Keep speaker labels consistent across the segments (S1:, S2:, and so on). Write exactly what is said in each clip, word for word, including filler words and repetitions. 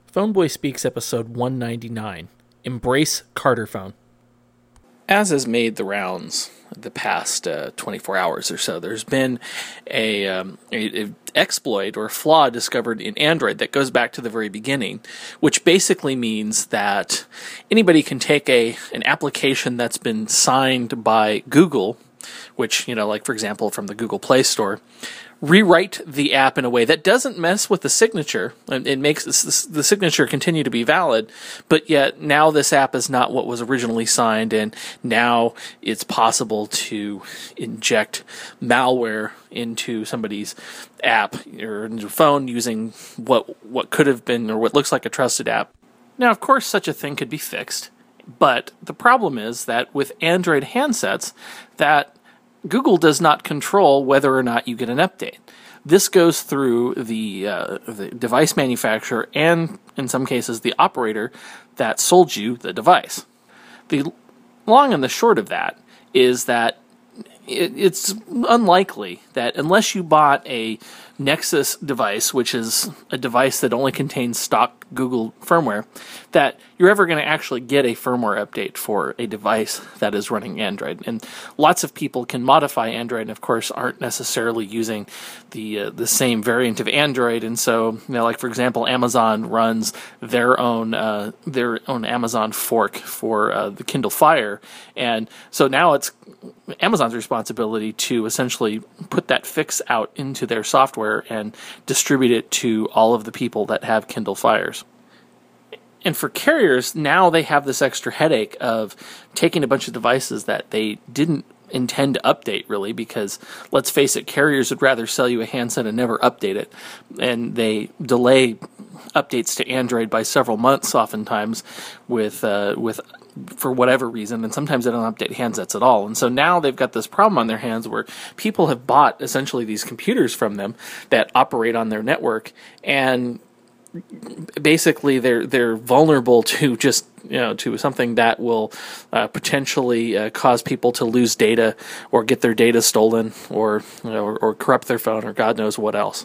S1: Phoneboy Speaks episode one ninety-nine, Embrace Carter Phone. As has made the rounds the past uh, twenty-four hours or so, there's been a, um, a, a exploit or flaw discovered in Android that goes back to the very beginning, which basically means that anybody can take a an application that's been signed by Google, which, you know, like for example from the Google Play Store, rewrite the app in a way that doesn't mess with the signature, and it makes this, the signature continue to be valid, but yet now this app is not what was originally signed, and now it's possible to inject malware into somebody's app or into phone using what what could have been or what looks like a trusted app. Now, of course, such a thing could be fixed, but the problem is that with Android handsets, that Google does not control whether or not you get an update. This goes through the, uh, the device manufacturer and, in some cases, the operator that sold you the device. The long and the short of that is that it, it's unlikely that unless you bought a Nexus device, which is a device that only contains stock Google firmware, that you're ever going to actually get a firmware update for a device that is running Android. And lots of people can modify Android and, of course, aren't necessarily using the uh, the same variant of Android. And so, you know, like, for example, Amazon runs their own uh, their own Amazon fork for uh, the Kindle Fire. And so now it's Amazon's responsibility to essentially put that fix out into their software and distribute it to all of the people that have Kindle Fires. And for carriers, now they have this extra headache of taking a bunch of devices that they didn't intend to update, really, because, let's face it, carriers would rather sell you a handset and never update it. And they delay updates to Android by several months, oftentimes, with uh, with for whatever reason, and sometimes they don't update handsets at all. And so now they've got this problem on their hands where people have bought essentially these computers from them that operate on their network, and basically they're they're vulnerable to just, you know, to something that will uh, potentially uh, cause people to lose data or get their data stolen, or, you know, or, or corrupt their phone, or God knows what else.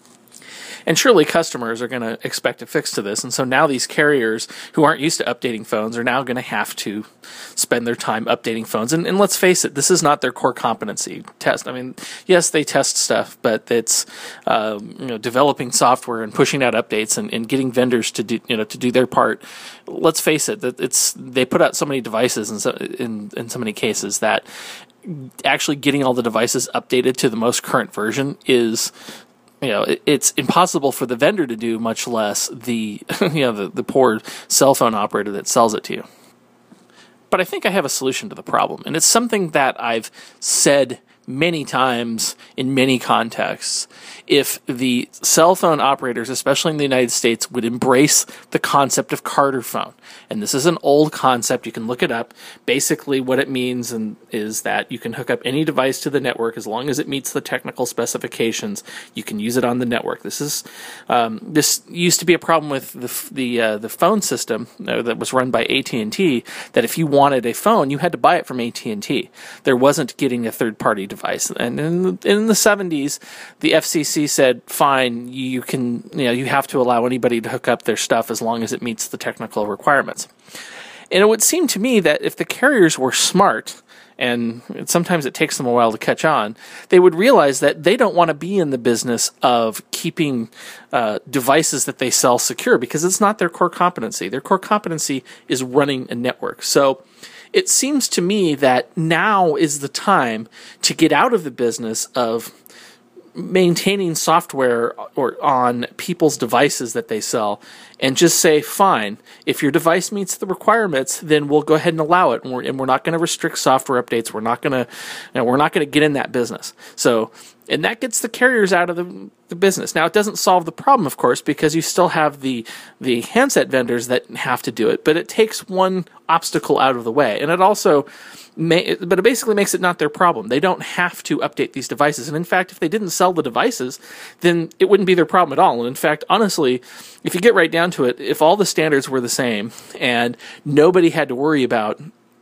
S1: And surely customers are going to expect a fix to this. And so now these carriers who aren't used to updating phones are now going to have to spend their time updating phones. And, and let's face it, this is not their core competency. Test. I mean, yes, they test stuff, but it's um, you know, developing software and pushing out updates and, and getting vendors to do, you know, to do their part. Let's face it, that it's they put out so many devices in so, in, in so many cases that actually getting all the devices updated to the most current version is, you know, it's impossible for the vendor to do, much less the, you know, the, the poor cell phone operator that sells it to you. But I think I have a solution to the problem, and it's something that I've said many times in many contexts. If the cell phone operators, especially in the United States, would embrace the concept of Carter phone, and this is an old concept, you can look it up. Basically what it means and is that you can hook up any device to the network as long as it meets the technical specifications. You can use it on the network. This is um, this used to be a problem with the the uh, the phone system uh, that was run by A T and T, that if you wanted a phone, you had to buy it from A T and T. There wasn't getting a third-party device. And in the, in the seventies, the F C C said, fine, you can, you know, you have to allow anybody to hook up their stuff as long as it meets the technical requirements. And it would seem to me that if the carriers were smart, and sometimes it takes them a while to catch on, they would realize that they don't want to be in the business of keeping uh, devices that they sell secure, because it's not their core competency. Their core competency is running a network. So it seems to me that now is the time to get out of the business of maintaining software or on people's devices that they sell, and just say, fine, if your device meets the requirements, then we'll go ahead and allow it, and we're, and we're not going to restrict software updates. We're not going to, you know, we're not going to get in that business. So, and that gets the carriers out of the, the business. Now, it doesn't solve the problem, of course, because you still have the the handset vendors that have to do it, but it takes one obstacle out of the way, and it also May, but it basically makes it not their problem. They don't have to update these devices. And in fact, if they didn't sell the devices, then it wouldn't be their problem at all. And in fact, honestly, if you get right down to it, if all the standards were the same and nobody had to worry about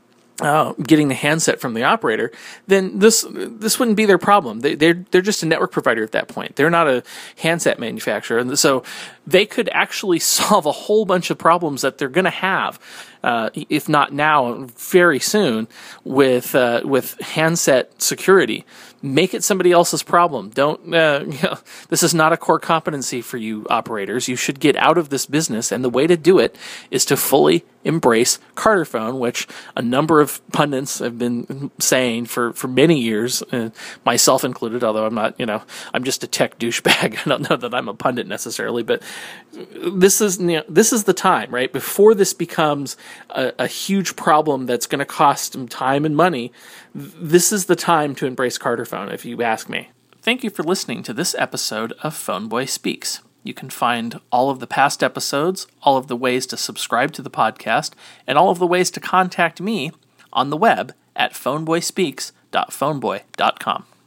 S1: Uh, getting the handset from the operator, then this this wouldn't be their problem. They, they're they're just a network provider at that point. They're not a handset manufacturer, and so they could actually solve a whole bunch of problems that they're going to have, uh, if not now, very soon, with uh, with handset security. Make it somebody else's problem. Don't. Uh, you know, this is not a core competency for you operators. You should get out of this business, and the way to do it is to fully embrace Carterphone, which a number of pundits have been saying for, for many years, uh, myself included, although I'm not, you know, I'm just a tech douchebag. I don't know that I'm a pundit necessarily, but this is, you know, this is the time, right? Before this becomes a, a huge problem that's going to cost them time and money, this is the time to embrace Carterphone, if you ask me. Thank you for listening to this episode of Phoneboy Speaks. You can find all of the past episodes, all of the ways to subscribe to the podcast, and all of the ways to contact me on the web at phoneboy speaks dot phoneboy dot com.